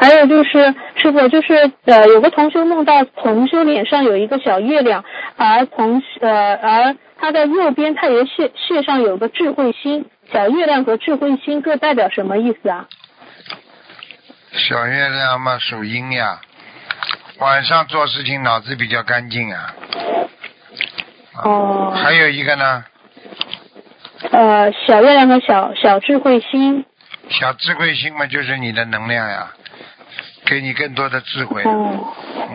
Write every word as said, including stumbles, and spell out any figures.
还有就是师傅，就是呃有个同修梦到同修脸上有一个小月亮，而同呃而他的右边太阳穴穴上有个智慧心，小月亮和智慧心各代表什么意思啊？ 小月亮嘛属阴呀，晚上做事情脑子比较干净啊。 哦。 还有一个呢？ 呃，小月亮和小小智慧心。 小智慧心嘛，就是你的能量呀，给你更多的智慧。 哦。